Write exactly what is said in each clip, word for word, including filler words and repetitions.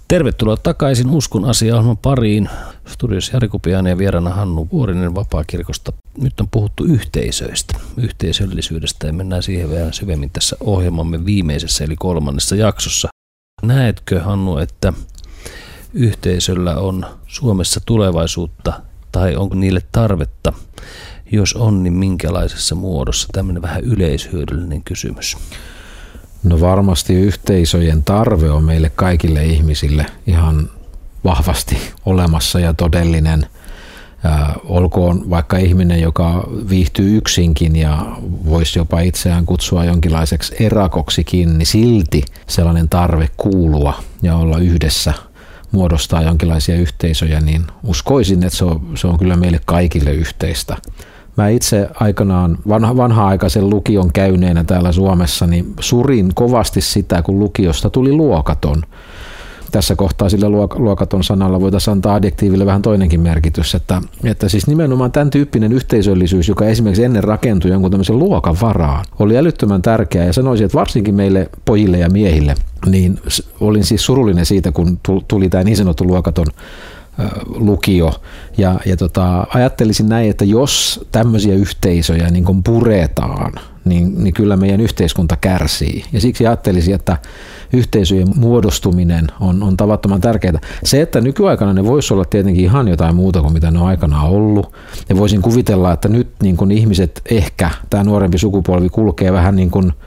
Tervetuloa takaisin Uskon asia-ohjelman pariin. Studiossa Jari Kupiainen ja vieraana Hannu Vuorinen Vapaakirkosta. Nyt on puhuttu yhteisöistä, yhteisöllisyydestä ja mennään siihen vielä syvemmin tässä ohjelmamme viimeisessä eli kolmannessa jaksossa. Näetkö, Hannu, että yhteisöllä on Suomessa tulevaisuutta tai onko niille tarvetta? Jos on, niin minkälaisessa muodossa? Tämmöinen vähän yleishyödyllinen kysymys. No varmasti yhteisöjen tarve on meille kaikille ihmisille ihan vahvasti olemassa ja todellinen. Äh, olkoon vaikka ihminen, joka viihtyy yksinkin ja voisi jopa itseään kutsua jonkinlaiseksi erakoksikin, niin silti sellainen tarve kuulua ja olla yhdessä, muodostaa jonkinlaisia yhteisöjä, niin uskoisin, että se on, se on kyllä meille kaikille yhteistä. Mä itse aikanaan vanha, vanha-aikaisen lukion käyneenä täällä Suomessa niin surin kovasti sitä, kun lukiosta tuli luokaton. Tässä kohtaa sillä luokaton sanalla voitaisiin antaa adjektiiville vähän toinenkin merkitys, että, että siis nimenomaan tämän tyyppinen yhteisöllisyys, joka esimerkiksi ennen rakentui jonkun tämmöisen luokan varaan, oli älyttömän tärkeää ja sanoisin, että varsinkin meille pojille ja miehille, niin olin siis surullinen siitä, kun tuli tämä niin sanottu luokaton lukio ja, ja tota, ajattelisin näin, että jos tämmöisiä yhteisöjä niin kun puretaan, niin, niin kyllä meidän yhteiskunta kärsii ja siksi ajattelisin, että yhteisöjen muodostuminen on, on tavattoman tärkeää. Se, että nykyaikana ne voisi olla tietenkin ihan jotain muuta kuin mitä ne on aikanaan ollut ja voisin kuvitella, että nyt niin kun ihmiset ehkä, tämä nuorempi sukupolvi kulkee vähän niin kuin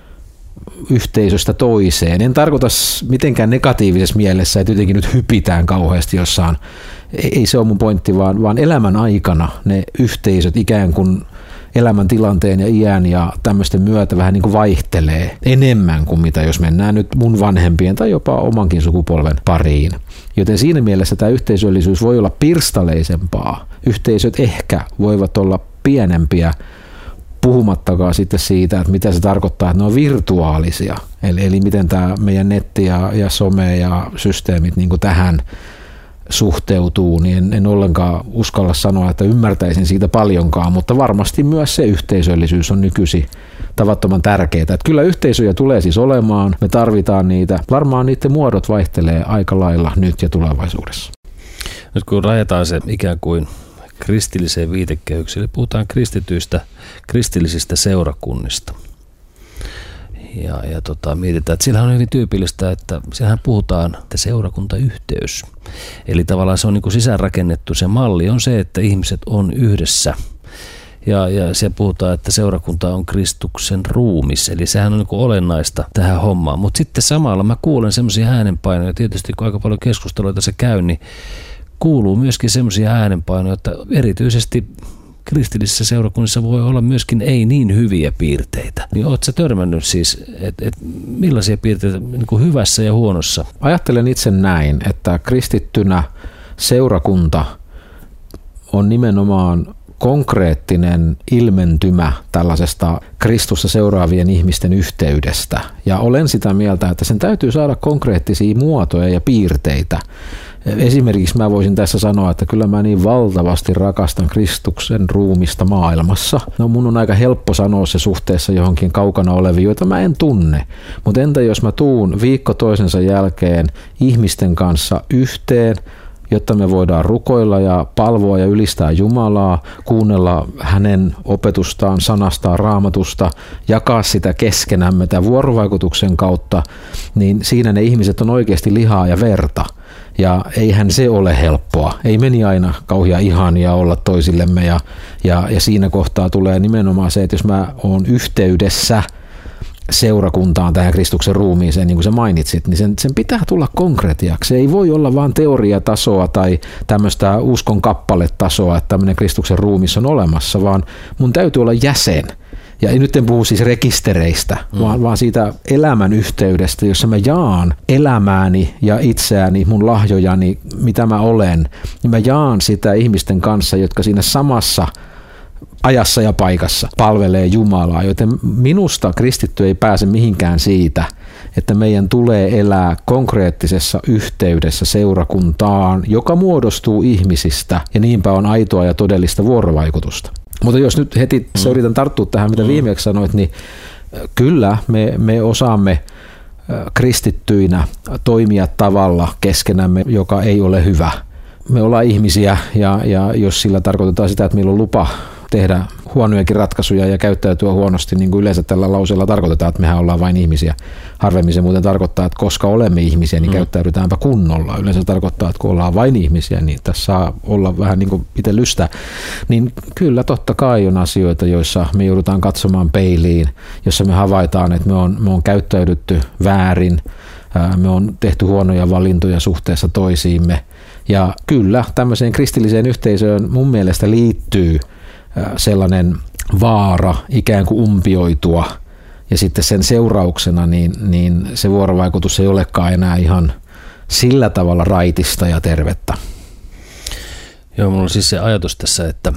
yhteisöstä toiseen. En tarkoita mitenkään negatiivisessa mielessä, että jotenkin nyt hypitään kauheasti jossain. Ei se ole mun pointti, vaan, vaan elämän aikana ne yhteisöt ikään kuin elämän tilanteen ja iän ja tämmöisten myötä vähän niin kuin vaihtelee enemmän kuin mitä jos mennään nyt mun vanhempien tai jopa omankin sukupolven pariin. Joten siinä mielessä tämä yhteisöllisyys voi olla pirstaleisempaa. Yhteisöt ehkä voivat olla pienempiä, puhumattakaan sitten siitä, että mitä se tarkoittaa, että ne on virtuaalisia. Eli, eli miten tämä meidän netti ja, ja some ja systeemit niin kuin tähän suhteutuu, niin en, en ollenkaan uskalla sanoa, että ymmärtäisin siitä paljonkaan, mutta varmasti myös se yhteisöllisyys on nykyisin tavattoman tärkeää. Että kyllä yhteisöjä tulee siis olemaan, me tarvitaan niitä. Varmaan niiden muodot vaihtelee aika lailla nyt ja tulevaisuudessa. Nyt kun rajataan se ikään kuin kristilliseen viitekehykseen, eli puhutaan kristityistä, kristillisistä seurakunnista. Ja, ja tota, mietitään, että siellä on hyvin tyypillistä, että siellähän puhutaan, että seurakuntayhteys. Eli tavallaan se on niin kuin sisäänrakennettu, se malli on se, että ihmiset on yhdessä. Ja, ja siellä puhutaan, että seurakunta on Kristuksen ruumis, eli sehän on niin kuin olennaista tähän hommaan. Mutta sitten samalla mä kuulen semmoisia äänenpainoja, tietysti kun aika paljon keskustelua tässä käy, niin kuuluu myöskin semmoisia äänenpainoja, että erityisesti kristillisissä seurakunnissa voi olla myöskin ei niin hyviä piirteitä. Niin ootko sä törmännyt siis, että et millaisia piirteitä niin kuin hyvässä ja huonossa? Ajattelen itse näin, että kristittynä seurakunta on nimenomaan konkreettinen ilmentymä tällaisesta Kristusta seuraavien ihmisten yhteydestä. Ja olen sitä mieltä, että sen täytyy saada konkreettisia muotoja ja piirteitä. Esimerkiksi mä voisin tässä sanoa, että kyllä mä niin valtavasti rakastan Kristuksen ruumista maailmassa. No mun on aika helppo sanoa se suhteessa johonkin kaukana oleviin, joita mä en tunne. Mutta entä jos mä tuun viikko toisensa jälkeen ihmisten kanssa yhteen, jotta me voidaan rukoilla ja palvoa ja ylistää Jumalaa, kuunnella hänen opetustaan, sanastaan, raamatusta, jakaa sitä keskenämme tämän vuorovaikutuksen kautta, niin siinä ne ihmiset on oikeasti lihaa ja verta. Ja eihän se ole helppoa. Ei meni aina kauhean ihania olla toisillemme ja, ja, ja siinä kohtaa tulee nimenomaan se, että jos mä oon yhteydessä seurakuntaan tähän Kristuksen ruumiiseen, niin kuin sä mainitsit, niin sen, sen pitää tulla konkretiaksi. Se ei voi olla vaan teoriatasoa tai tämmöistä uskon kappaletasoa, että tämmöinen Kristuksen ruumis on olemassa, vaan mun täytyy olla jäsen. Ja nyt en puhu siis rekistereistä, mm. vaan, vaan siitä elämän yhteydestä, jossa mä jaan elämääni ja itseäni, mun lahjojani, mitä mä olen, niin mä jaan sitä ihmisten kanssa, jotka siinä samassa ajassa ja paikassa palvelee Jumalaa, joten minusta kristitty ei pääse mihinkään siitä, että meidän tulee elää konkreettisessa yhteydessä seurakuntaan, joka muodostuu ihmisistä ja niinpä on aitoa ja todellista vuorovaikutusta. Mutta jos nyt heti mm. yritän tarttua tähän, mitä mm. viimeksi sanoit, niin kyllä me, me osaamme kristittyinä toimia tavalla keskenämme, joka ei ole hyvä. Me ollaan ihmisiä ja, ja jos sillä tarkoitetaan sitä, että meillä on lupa tehdä huonojakin ratkaisuja ja käyttäytyä huonosti, niin kuin yleensä tällä lauseella tarkoitetaan, että mehän ollaan vain ihmisiä. Harvemmin se muuten tarkoittaa, että koska olemme ihmisiä, niin mm. käyttäydytäänpä kunnolla. Yleensä tarkoittaa, että kun ollaan vain ihmisiä, niin tässä saa olla vähän niin kuin itse lystä. Niin kyllä totta kai on asioita, joissa me joudutaan katsomaan peiliin, jossa me havaitaan, että me on, me on käyttäydytty väärin, me on tehty huonoja valintoja suhteessa toisiimme. Ja kyllä tämmöiseen kristilliseen yhteisöön mun mielestä liittyy sellainen vaara ikään kuin umpioitua ja sitten sen seurauksena niin, niin se vuorovaikutus ei olekaan enää ihan sillä tavalla raitista ja tervettä. Joo, mulla on siis se ajatus tässä, että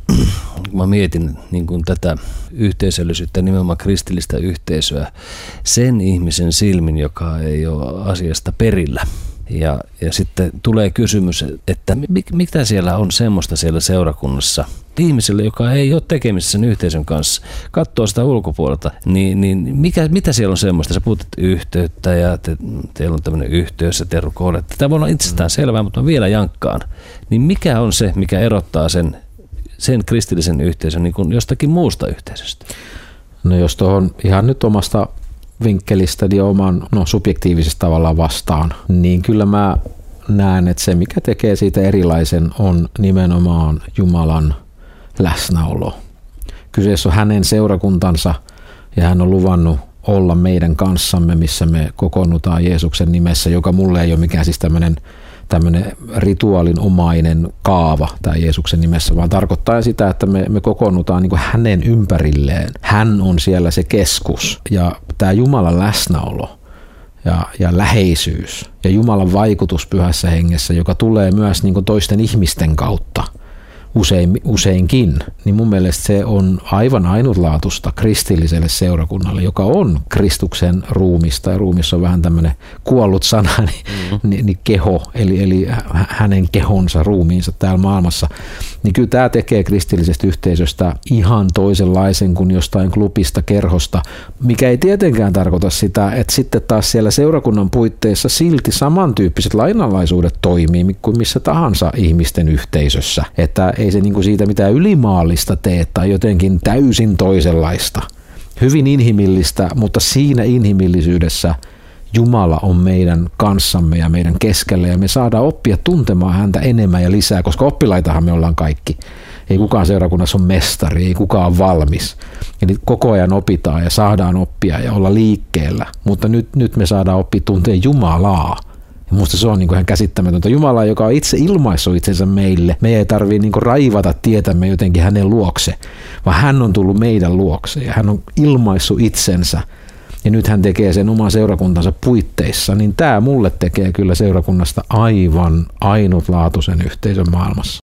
mä mietin niin kuin tätä yhteisöllisyyttä, nimenomaan kristillistä yhteisöä, sen ihmisen silmin, joka ei ole asiasta perillä. Ja, ja sitten tulee kysymys, että mitä siellä on semmoista siellä seurakunnassa ihmiselle, joka ei ole tekemisissä sen yhteisön kanssa, katsoo sitä ulkopuolelta, niin, niin mikä, mitä siellä on semmoista? Sä puhutit yhteyttä ja te, teillä on tämmöinen yhteys ja te rukoilette. Tämä voi olla itsestään selvää, mutta mä vielä jankkaan. Niin mikä on se, mikä erottaa sen, sen kristillisen yhteisön niin kuin jostakin muusta yhteisöstä? No jos tuohon ihan nyt omasta vinkkelistä ja oman no, subjektiivisesta tavallaan vastaan, niin kyllä mä näen, että se mikä tekee siitä erilaisen on nimenomaan Jumalan läsnäolo. Kyseessä on hänen seurakuntansa ja hän on luvannut olla meidän kanssamme, missä me kokoonnutaan Jeesuksen nimessä, joka mulle ei ole mikään siis tämmöinen tämmöinen rituaalinomainen kaava tai Jeesuksen nimessä, vaan tarkoittaa sitä, että me, me kokoonnutaan niin kuin hänen ympärilleen. Hän on siellä se keskus ja tämä Jumalan läsnäolo ja, ja läheisyys ja Jumalan vaikutus pyhässä hengessä, joka tulee myös niin kuin toisten ihmisten kautta usein, useinkin, niin mun mielestä se on aivan ainutlaatuista kristilliselle seurakunnalle, joka on Kristuksen ruumista, ja ruumissa on vähän tämmöinen kuollut sana, niin, mm-hmm. niin, niin keho, eli, eli hänen kehonsa, ruumiinsa täällä maailmassa, niin kyllä tämä tekee kristillisestä yhteisöstä ihan toisenlaisen kuin jostain klubista, kerhosta, mikä ei tietenkään tarkoita sitä, että sitten taas siellä seurakunnan puitteissa silti samantyyppiset lainalaisuudet toimii kuin missä tahansa ihmisten yhteisössä, että ei se niin kuin siitä mitään ylimaallista tee tai jotenkin täysin toisenlaista. Hyvin inhimillistä, mutta siinä inhimillisyydessä Jumala on meidän kanssamme ja meidän keskellä ja me saadaan oppia tuntemaan häntä enemmän ja lisää, koska oppilaitahan me ollaan kaikki. Ei kukaan seurakunnassa ole mestari, ei kukaan ole valmis. Eli koko ajan opitaan ja saadaan oppia ja olla liikkeellä, mutta nyt, nyt me saadaan oppia tuntea Jumalaa. Ja musta se on niin kuin ihan käsittämätöntä. Jumala, joka on itse ilmaissut itsensä meille. Me ei tarvitse niin kuin raivata tietämme jotenkin hänen luokse, vaan hän on tullut meidän luokse ja hän on ilmaissut itsensä. Ja nyt hän tekee sen oman seurakuntansa puitteissa, niin tämä mulle tekee kyllä seurakunnasta aivan ainutlaatuisen yhteisön maailmassa.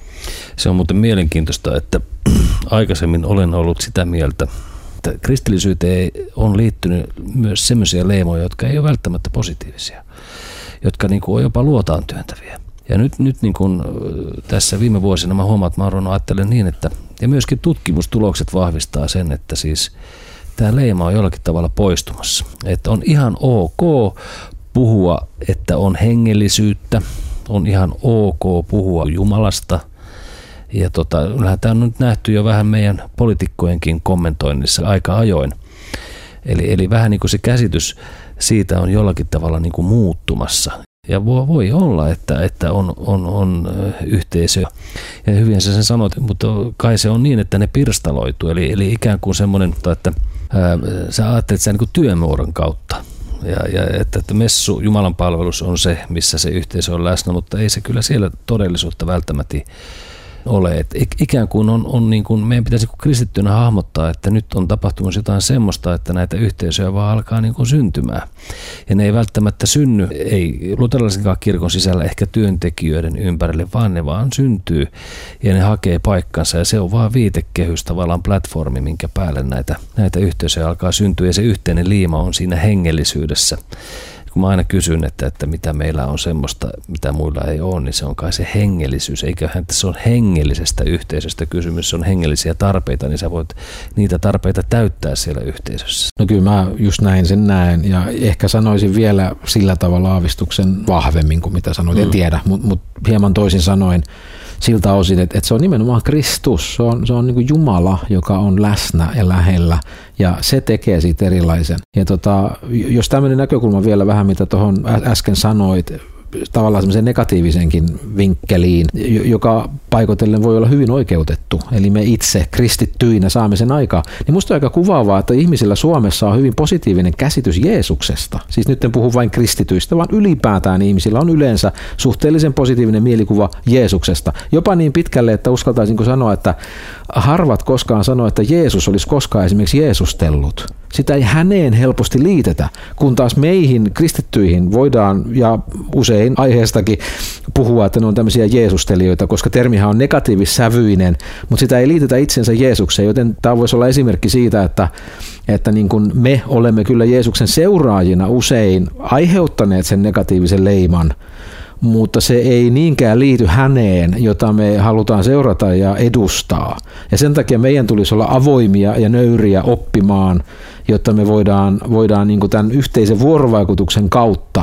Se on muuten mielenkiintoista, että aikaisemmin olen ollut sitä mieltä, että kristillisyyteen on liittynyt myös sellaisia leimoja, jotka ei ole välttämättä positiivisia, jotka niin kuin on jopa luotaan työntäviä. Ja nyt, nyt niin kuin tässä viime vuosina mä huomaan, että mä oon ajattelen niin, että ja myöskin tutkimustulokset vahvistaa sen, että siis tämä leima on jollakin tavalla poistumassa. Että on ihan ok puhua, että on hengellisyyttä, on ihan ok puhua Jumalasta. Ja tota, tämä on nyt nähty jo vähän meidän poliitikkojenkin kommentoinnissa aika ajoin. Eli, eli vähän niin kuin se käsitys siitä on jollakin tavalla niin kuin muuttumassa. Ja voi olla, että, että on, on, on yhteisö. Ja hyvin sä sen sanoit, mutta kai se on niin, että ne pirstaloituu. Eli, eli ikään kuin semmoinen, että ää, sä ajattelet sen niin kuin työmuodon kautta. Ja, ja että, että messu, Jumalan palvelus on se, missä se yhteisö on läsnä, mutta ei se kyllä siellä todellisuutta välttämättä ole. Et ikään kuin on, on niin kuin, meidän pitäisi kristittynä hahmottaa, että nyt on tapahtumassa jotain semmoista, että näitä yhteisöjä vaan alkaa niin kuin syntymään. Ja ne ei välttämättä synny, ei luterilaisenkaan kirkon sisällä ehkä työntekijöiden ympärille, vaan ne vaan syntyy ja ne hakee paikkansa ja se on vaan viitekehys, tavallaan platformi, minkä päälle näitä, näitä yhteisöjä alkaa syntyä ja se yhteinen liima on siinä hengellisyydessä. kun mä aina kysyn, että, että mitä meillä on semmoista, mitä muilla ei ole, niin se on kai se hengellisyys. Eiköhän se on hengellisestä yhteisöstä kysymys, se on hengellisiä tarpeita, niin sä voit niitä tarpeita täyttää siellä yhteisössä. No kyllä mä just näin sen näen ja ehkä sanoisin vielä sillä tavalla aavistuksen vahvemmin kuin mitä sanoit, mm. en tiedä, mutta mut hieman toisin sanoen siltä osin, että, että se on nimenomaan Kristus, se on, se on niin kuin Jumala, joka on läsnä ja lähellä ja se tekee siitä erilaisen. Ja tota, jos tämmöinen näkökulma vielä vähän, mitä tuohon äsken sanoit, tavallaan semmoisen negatiivisenkin vinkkeliin, joka paikoitellen voi olla hyvin oikeutettu, eli me itse kristittyinä saamme sen aikaa, niin musta on aika kuvaavaa, että ihmisillä Suomessa on hyvin positiivinen käsitys Jeesuksesta. Siis nyt en puhu vain kristityistä, vaan ylipäätään ihmisillä on yleensä suhteellisen positiivinen mielikuva Jeesuksesta. Jopa niin pitkälle, että uskaltaisinko sanoa, että harvat koskaan sanoo, että Jeesus olisi koskaan esimerkiksi jeesustellut. Sitä ei häneen helposti liitetä, kun taas meihin kristittyihin voidaan ja usein aiheestakin puhua, että ne on tämmöisiä jeesustelijoita, koska termihän on negatiivissävyinen, mutta sitä ei liitetä itsensä Jeesukseen, joten tämä voisi olla esimerkki siitä, että, että niin kuin me olemme kyllä Jeesuksen seuraajina usein aiheuttaneet sen negatiivisen leiman, mutta se ei niinkään liity häneen, jota me halutaan seurata ja edustaa. Ja sen takia meidän tulisi olla avoimia ja nöyriä oppimaan, jotta me voidaan, voidaan niin kuin tämän yhteisen vuorovaikutuksen kautta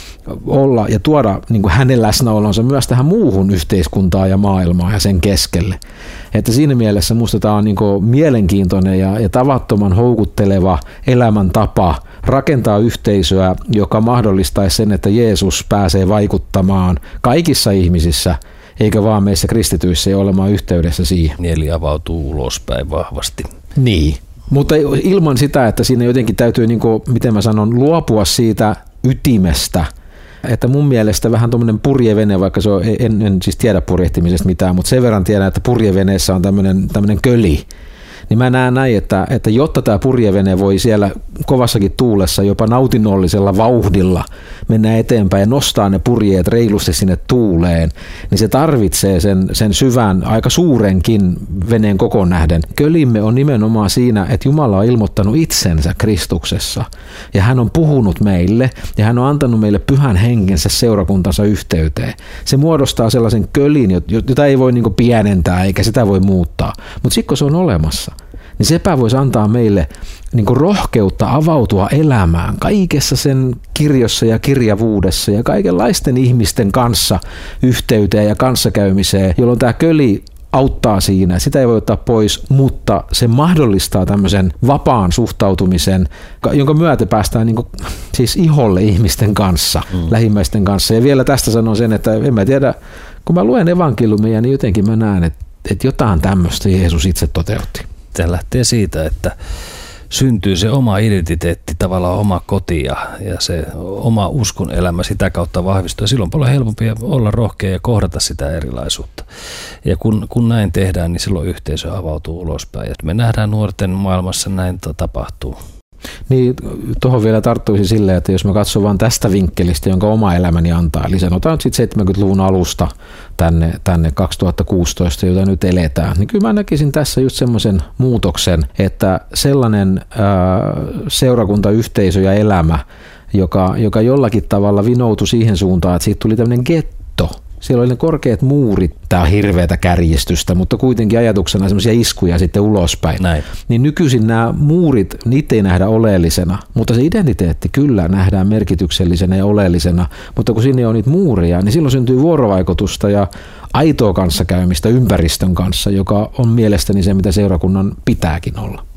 olla ja tuoda niin kuin hänen läsnäolonsa myös tähän muuhun yhteiskuntaan ja maailmaan ja sen keskelle. Että siinä mielessä minusta tämä on niin kuin mielenkiintoinen ja, ja tavattoman houkutteleva elämäntapa rakentaa yhteisöä, joka mahdollistaisi sen, että Jeesus pääsee vaikuttamaan kaikissa ihmisissä, eikä vaan meissä kristityissä ja olemaan yhteydessä siihen. Eli avautuu ulospäin vahvasti. Niin, mutta ilman sitä, että siinä jotenkin täytyy, niin kuin, miten mä sanon, luopua siitä ytimestä, että mun mielestä vähän tuommoinen purjevene, vaikka se on, en, en siis tiedä purjehtimisesta mitään, mutta sen verran tiedän, että purjeveneessä on tämmöinen, tämmöinen köli. Niin mä näen näin, että, että jotta tämä purjevene voi siellä kovassakin tuulessa jopa nautinnollisella vauhdilla mennä eteenpäin ja nostaa ne purjeet reilusti sinne tuuleen, niin se tarvitsee sen, sen syvän, aika suurenkin veneen kokoon nähden. Kölimme on nimenomaan siinä, että Jumala on ilmoittanut itsensä Kristuksessa ja hän on puhunut meille ja hän on antanut meille pyhän henkensä seurakuntansa yhteyteen. Se muodostaa sellaisen kölin, jota ei voi niinku pienentää eikä sitä voi muuttaa, mutta sitten kun se on olemassa, niin sepä voisi antaa meille niin kuin rohkeutta avautua elämään kaikessa sen kirjossa ja kirjavuudessa ja kaikenlaisten ihmisten kanssa yhteyteen ja kanssakäymiseen, jolloin tämä köli auttaa siinä. Sitä ei voi ottaa pois, mutta se mahdollistaa tämmöisen vapaan suhtautumisen, jonka myötä päästään niin kuin, siis iholle ihmisten kanssa, mm. lähimmäisten kanssa. Ja vielä tästä sanon sen, että en mä tiedä, kun mä luen evankeliumia, niin jotenkin mä näen, että, että jotain tämmöistä Jeesus itse toteutti. Tämä lähtee siitä, että syntyy se oma identiteetti, tavallaan oma koti ja, ja se oma uskon elämä sitä kautta vahvistuu. Ja silloin on paljon helpompi olla rohkea ja kohdata sitä erilaisuutta. Ja kun, kun näin tehdään, niin silloin yhteisö avautuu ulospäin. Ja me nähdään nuorten maailmassa näin tapahtuu. Niin, tuohon vielä tarttuisi silleen, että jos mä katson vaan tästä vinkkelistä, jonka oma elämäni antaa, eli sanotaan sitten seitsemänkymmentäluvun alusta tänne, tänne kaksituhattakuusitoista, jota nyt eletään, niin kyllä mä näkisin tässä just semmoisen muutoksen, että sellainen ää, seurakuntayhteisö ja elämä, joka, joka jollakin tavalla vinoutui siihen suuntaan, että siitä tuli tämmöinen getto. Siellä oli ne korkeat muurit, tämä on hirveätä kärjistystä, mutta kuitenkin ajatuksena semmoisia iskuja sitten ulospäin. Näin. Niin nykyisin nämä muurit, niitä ei nähdä oleellisena, mutta se identiteetti kyllä nähdään merkityksellisenä ja oleellisena, mutta kun sinne on niitä muuria, niin silloin syntyy vuorovaikutusta ja aitoa kanssakäymistä ympäristön kanssa, joka on mielestäni se, mitä seurakunnan pitääkin olla.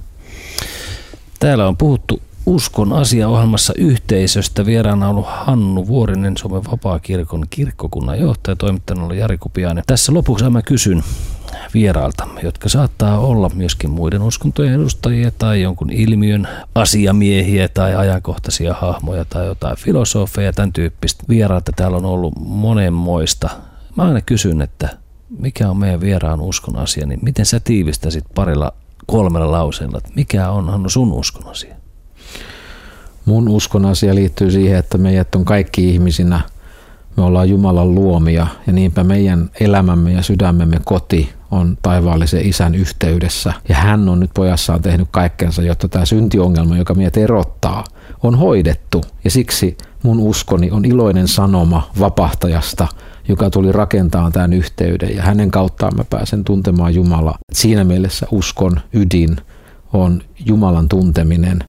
Täällä on puhuttu Uskon asia-ohjelmassa yhteisöstä. Vieraana on ollut Hannu Vuorinen, Suomen Vapaakirkon kirkkokunnan johtaja, toimittajana ollut Jari Kupiainen. Tässä lopuksi mä kysyn vierailtamme, jotka saattaa olla myöskin muiden uskontojen edustajia tai jonkun ilmiön asiamiehiä tai ajankohtaisia hahmoja tai jotain filosofeja, tämän tyyppistä vierailta täällä on ollut monenmoista. Mä aina kysyn, että mikä on meidän vieraan uskon asia, niin miten sä tiivistäisit parilla kolmella lauseella, että mikä on Hannu sun uskon asia? Mun uskon asia liittyy siihen, että meidät on kaikki ihmisinä, me ollaan Jumalan luomia ja niinpä meidän elämämme ja sydämemme koti on taivaallisen Isän yhteydessä. Ja hän on nyt pojassaan tehnyt kaikkensa, jotta tämä syntiongelma, joka meidät erottaa, on hoidettu. Ja siksi mun uskoni on iloinen sanoma vapahtajasta, joka tuli rakentamaan tämän yhteyden. Ja hänen kauttaan mä pääsen tuntemaan Jumalaa. Siinä mielessä uskon ydin on Jumalan tunteminen